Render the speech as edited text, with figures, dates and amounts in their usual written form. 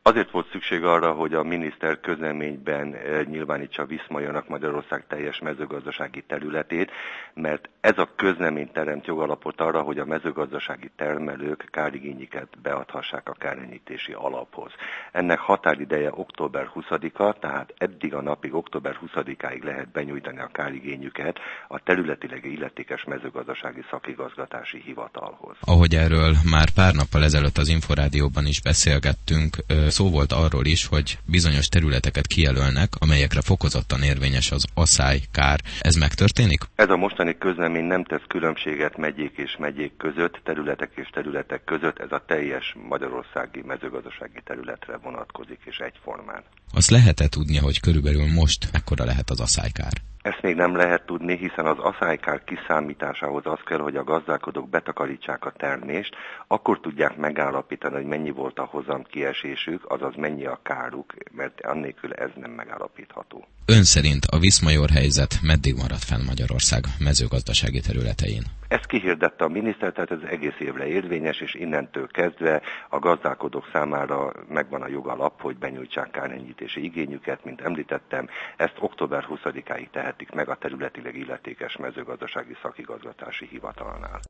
Azért volt szükség arra, hogy a miniszter közleményben nyilvánítsa Viszmajornak Magyarország teljes mezőgazdasági területét, mert ez a közlemény teremt jogalapot arra, hogy a mezőgazdasági termelők kárigényiket beadhassák a kárenyhítési alaphoz. Ennek határideje október 20-a, tehát eddig a napig, október 20-áig lehet benyújtani a kárigényüket a területileg illetékes mezőgazdasági szakigazgatási hivatalhoz. Ahogy erről már pár nappal ezelőtt az Inforádióban is beszélgettünk, szó volt arról is, hogy bizonyos területeket kijelölnek, amelyekre fokozottan érvényes az aszálykár. Ez megtörténik? Ez a mostani közlemény nem tesz különbséget megyék és megyék között, területek és területek között, ez a teljes magyarországi mezőgazdasági területre vonatkozik és egyformán. Azt lehet-e tudni, hogy körülbelül most mekkora lehet az aszálykár? Ezt még nem lehet tudni, hiszen az aszálykár kiszámításához az kell, hogy a gazdálkodók betakarítsák a termést, akkor tudják megállapítani, hogy mennyi volt a hozamkiesésük, azaz mennyi a káruk, mert annélkül ez nem megállapítható. Ön szerint a Viszmajor helyzet meddig marad fenn Magyarország mezőgazdasági területein? Ezt kihirdette a miniszter, tehát ez egész évre érvényes, és innentől kezdve a gazdálkodók számára megvan a jogalap, hogy benyújtsák kárentnyítési igényüket, mint említettem, ezt október 20-áig tehetik meg a területileg illetékes mezőgazdasági szakigazgatási hivatalnál.